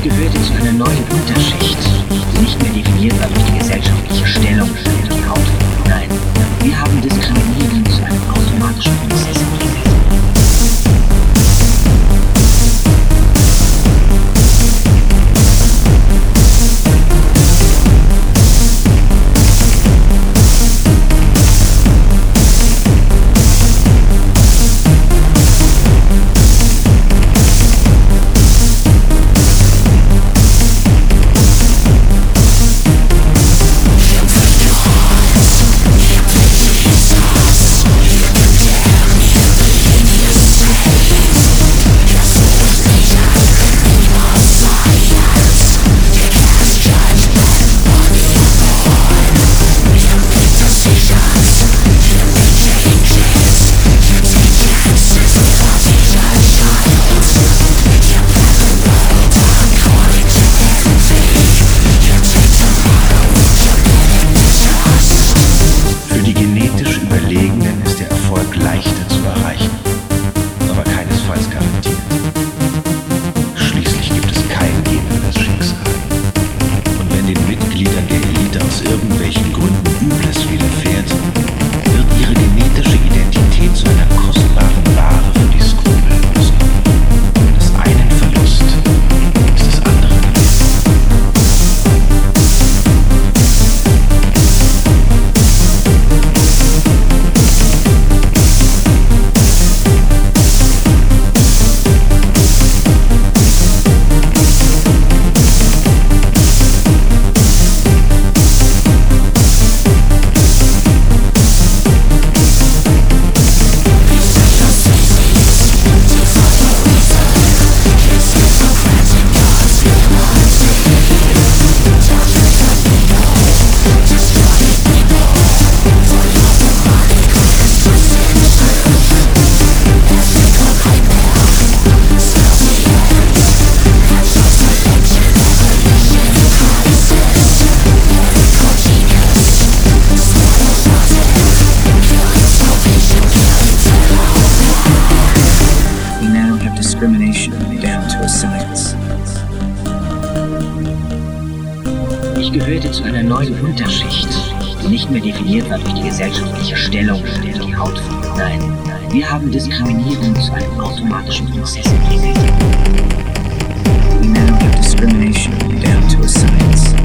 gehörte zu einer neuen Unterschicht, die nicht mehr definiert war durch die gesellschaftliche Stellung oder die Hautfarbe. Nein, wir haben Diskriminierung zu einem automatischen Prozess entwickelt. Ich gehörte zu einer neuen Unterschicht, die nicht mehr definiert war durch die gesellschaftliche Stellung oder die Hautfarbe. Nein, wir haben Diskriminierung zu einem automatischen Prozess entwickelt. We now have discrimination down to a science.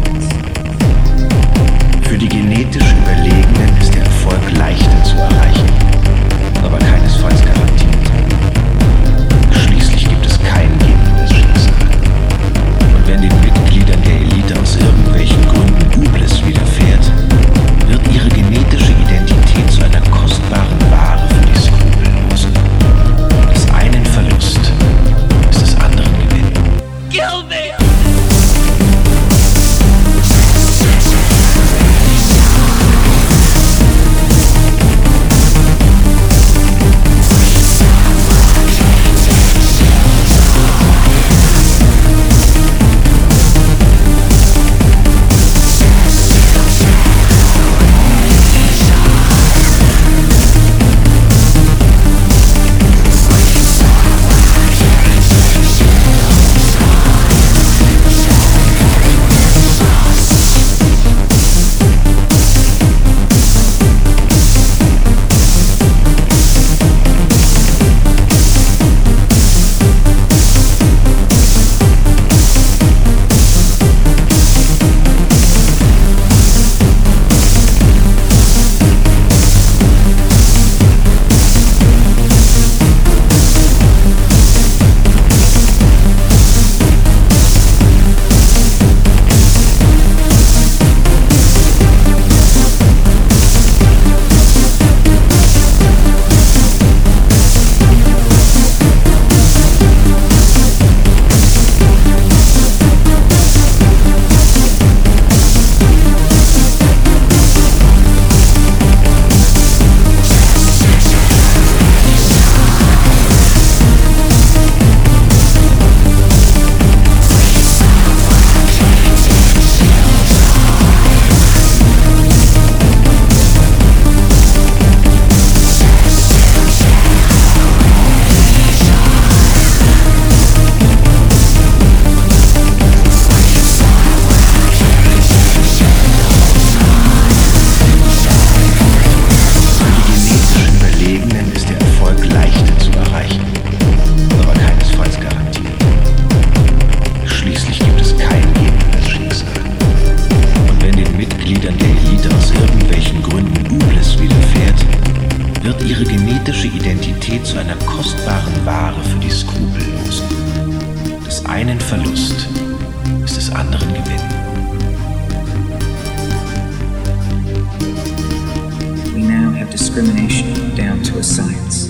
Für die genetisch Überlegenen ist der Erfolg leichter zu erreichen, aber keinesfalls garantiert. Schließlich gibt es kein gehendes Schicksal. Und wenn den Mitgliedern der Elite aus irgendwelchen Gründen Übles widerfährt, wird ihre genetische Identität zu einer kostbaren Ware für die Skrupellosen. Des einen Verlust ist des anderen Gewinn. Kill me! wird ihre genetische Identität zu einer kostbaren Ware für die Skrupellosen. Des einen Verlust ist des anderen Gewinn. We now have discrimination down to a science.